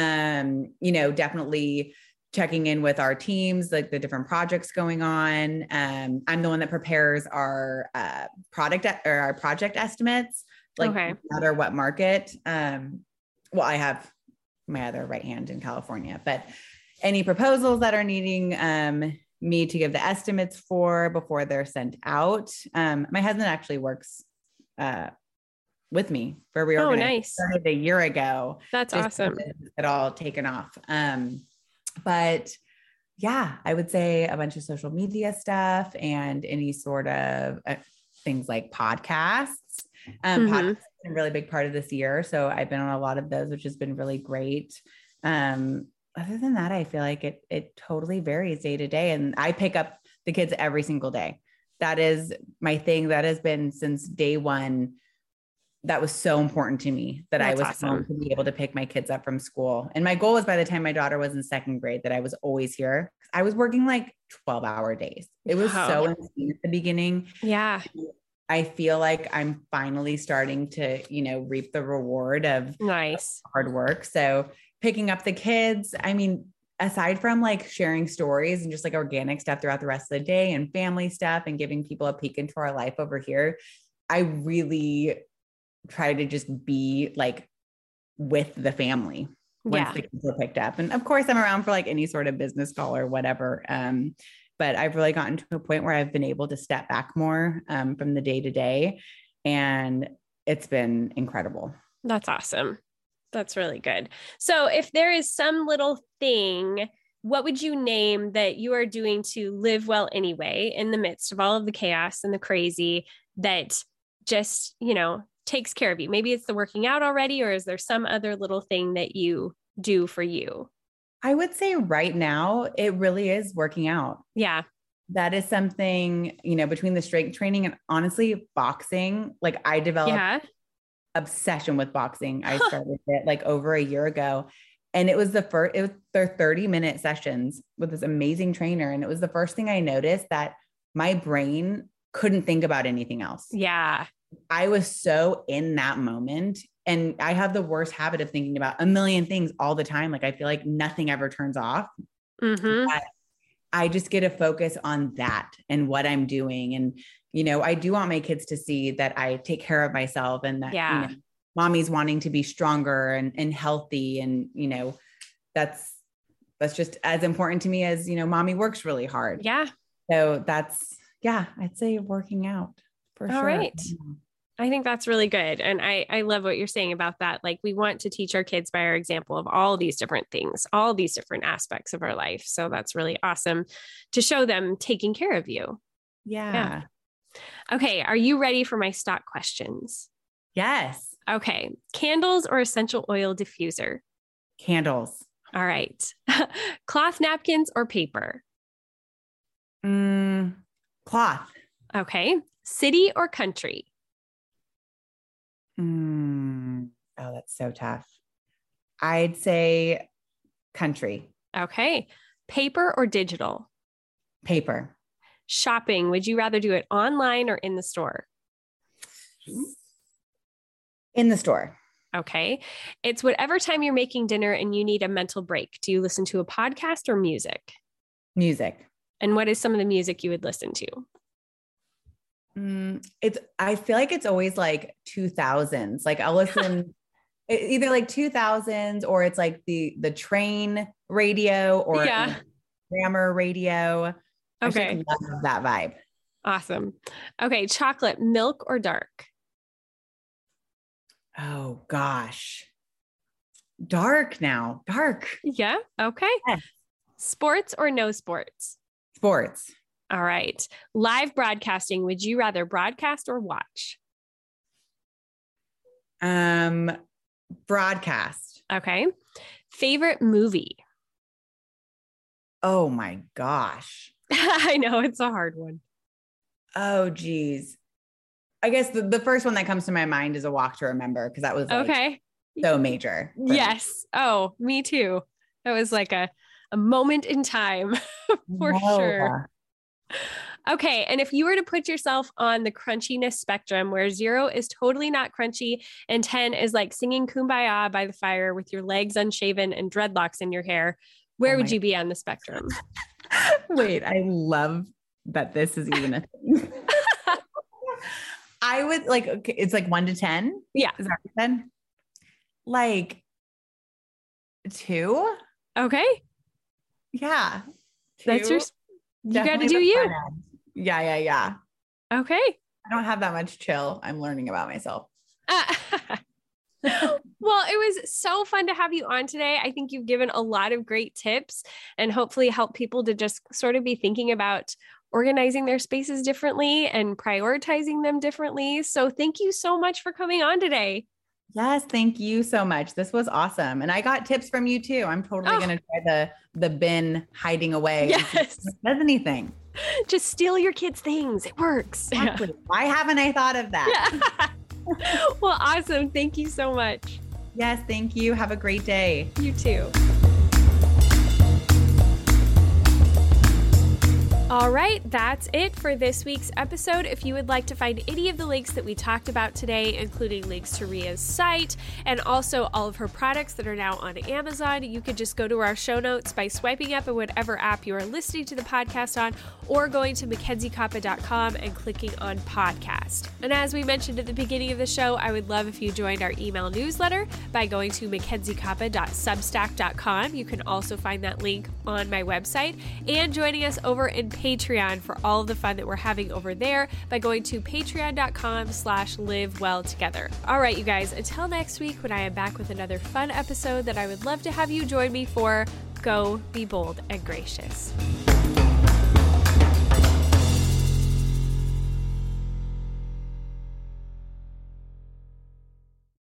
Definitely checking in with our teams, like the different projects going on. I'm the one that prepares our project estimates, like no matter what market. Well, I have my other right hand in California, but any proposals that are needing me to give the estimates for before they're sent out. My husband actually works with me for reorganization. Started a year ago. That's awesome. It all taken off. But yeah, I would say a bunch of social media stuff and any sort of things like podcasts. Podcasts have been a really big part of this year. So I've been on a lot of those, which has been really great. Other than that, I feel like it totally varies day to day. And I pick up the kids every single day. That is my thing. That has been since day one. That was so important to me that I was home to be able to pick my kids up from school. And my goal was by the time my daughter was in 2nd grade, that I was always here. I was working like 12-hour days. It was so insane at the beginning. Yeah. I feel like I'm finally starting to, reap the reward of hard work. So picking up the kids, I mean, aside from like sharing stories and just like organic stuff throughout the rest of the day and family stuff and giving people a peek into our life over here, I really try to just be like with the family once the kids are picked up. And of course I'm around for like any sort of business call or whatever. But I've really gotten to a point where I've been able to step back more from the day to day. And it's been incredible. That's awesome. That's really good. So if there is some little thing, what would you name that you are doing to live well anyway, in the midst of all of the chaos and the crazy that just, takes care of you? Maybe it's the working out already, or is there some other little thing that you do for you? I would say right now, it really is working out. Yeah. That is something, between the strength training and honestly boxing, like I developed obsession with boxing. I started it like over a year ago, and it was their 30-minute sessions with this amazing trainer. And it was the first thing I noticed that my brain couldn't think about anything else. Yeah. I was so in that moment, and I have the worst habit of thinking about a million things all the time. Like I feel like nothing ever turns off. I just get to focus on that and what I'm doing. And, I do want my kids to see that I take care of myself and that, mommy's wanting to be stronger and healthy. And, that's just as important to me as, mommy works really hard. Yeah. So I'd say working out. For sure. All right. I think that's really good. And I love what you're saying about that. Like we want to teach our kids by our example of all these different things, all these different aspects of our life. So that's really awesome to show them taking care of you. Yeah. Okay. Are you ready for my stock questions? Yes. Okay. Candles or essential oil diffuser? Candles. All right. Cloth napkins or paper? Cloth. Okay. City or country? Oh, that's so tough. I'd say country. Okay. Paper or digital? Paper. Shopping. Would you rather do it online or in the store? In the store. Okay. It's whatever time you're making dinner and you need a mental break. Do you listen to a podcast or music? Music. And what is some of the music you would listen to? I feel like it's always like 2000s. Like I'll listen either like 2000s or it's like the train radio or grammar radio. Okay. I love that vibe. Awesome. Okay. Chocolate, milk or dark? Oh gosh. Dark now. Dark. Yeah. Okay. Yes. Sports or no sports? Sports. All right. Live broadcasting. Would you rather broadcast or watch? Broadcast. Okay. Favorite movie? Oh my gosh. I know it's a hard one. Oh geez. I guess the first one that comes to my mind is A Walk to Remember, because that was like so major. Yes. Oh, me too. That was like a moment in time for sure. Okay. And if you were to put yourself on the crunchiness spectrum, where 0 is totally not crunchy and 10 is like singing Kumbaya by the fire with your legs unshaven and dreadlocks in your hair, where would you be on the spectrum? Wait, I love that this is even a thing. I would like, okay, it's like 1 to 10. Yeah. Is that 10? Like 2. Okay. Yeah. 2. That's your, you got to Definitely do the you. front end. Yeah. Okay. I don't have that much chill. I'm learning about myself. Well, it was so fun to have you on today. I think you've given a lot of great tips and hopefully help people to just sort of be thinking about organizing their spaces differently and prioritizing them differently. So thank you so much for coming on today. Yes, thank you so much. This was awesome. And I got tips from you too. I'm totally going to try the bin hiding away. Yes. Does anything. Just steal your kids' things. It works. Exactly. Why haven't I thought of that? Yeah. Well, awesome. Thank you so much. Yes, thank you. Have a great day. You too. All right, that's it for this week's episode. If you would like to find any of the links that we talked about today, including links to Ria's site and also all of her products that are now on Amazon, you could just go to our show notes by swiping up in whatever app you are listening to the podcast on, or going to MackenzieKoppa.com and clicking on podcast. And as we mentioned at the beginning of the show, I would love if you joined our email newsletter by going to MackenzieKoppa.substack.com. You can also find that link on my website, and joining us over in Patreon for all of the fun that we're having over there by going to patreon.com/livewelltogether. All right, you guys, until next week when I am back with another fun episode that I would love to have you join me for, go be bold and gracious.